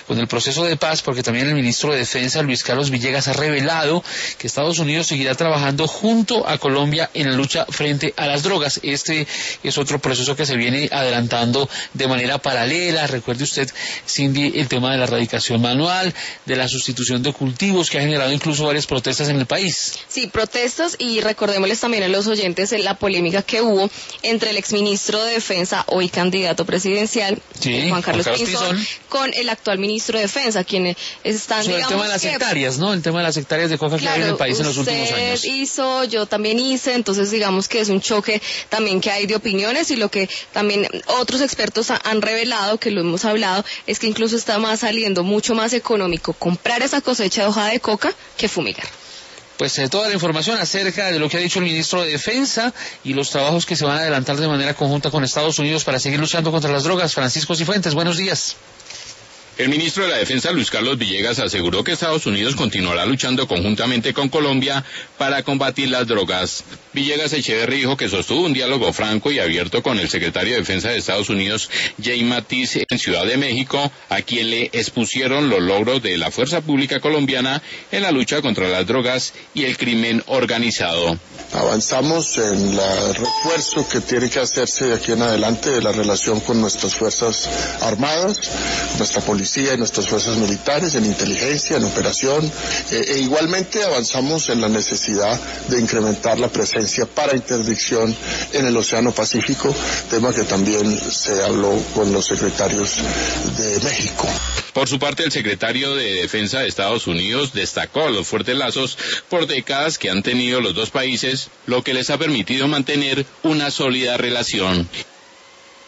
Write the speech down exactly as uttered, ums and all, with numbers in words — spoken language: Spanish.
con el proceso de paz, porque también el ministro de Defensa, Luis Carlos Villegas, ha revelado que Estados Unidos seguirá trabajando junto a Colombia en la lucha frente a las drogas. Este es otro proceso que se viene adelantando de manera paralela. Recuerde usted, Cindy, el tema de la erradicación manual, de la sustitución de cultivos, que ha generado incluso varias protestas en el país. Sí, protestas, y recordémosles también a los oyentes la polémica que hubo entre el exministro de Defensa, hoy candidato presidencial, sí, Juan Carlos, Juan Carlos Pinzón, Pinzón, con el actual ministro de Defensa, quienes están, sobre digamos, el tema de las que, hectáreas, ¿no? El tema de las hectáreas de coca, claro, que hay en el país en los últimos años. Usted hizo, yo también hice, entonces digamos que es un choque también que hay de opiniones, y lo que también otros expertos ha, han revelado, que lo hemos hablado, es que incluso está más saliendo mucho más económico comprar esa cosecha de hoja de coca que fumigar. Pues eh, toda la información acerca de lo que ha dicho el ministro de Defensa y los trabajos que se van a adelantar de manera conjunta con Estados Unidos para seguir luchando contra las drogas. Francisco Cifuentes, buenos días. El ministro de la Defensa, Luis Carlos Villegas, aseguró que Estados Unidos continuará luchando conjuntamente con Colombia para combatir las drogas. Villegas Echeverry dijo que sostuvo un diálogo franco y abierto con el secretario de Defensa de Estados Unidos, Jay Mattis, en Ciudad de México, a quien le expusieron los logros de la fuerza pública colombiana en la lucha contra las drogas y el crimen organizado. Avanzamos en el refuerzo que tiene que hacerse de aquí en adelante de la relación con nuestras fuerzas armadas, nuestra policía y nuestras fuerzas militares, en inteligencia, en operación, eh, e igualmente avanzamos en la necesidad de incrementar la presencia para interdicción en el Océano Pacífico, tema que también se habló con los secretarios de México. Por su parte, el secretario de Defensa de Estados Unidos destacó los fuertes lazos por décadas que han tenido los dos países, lo que les ha permitido mantener una sólida relación.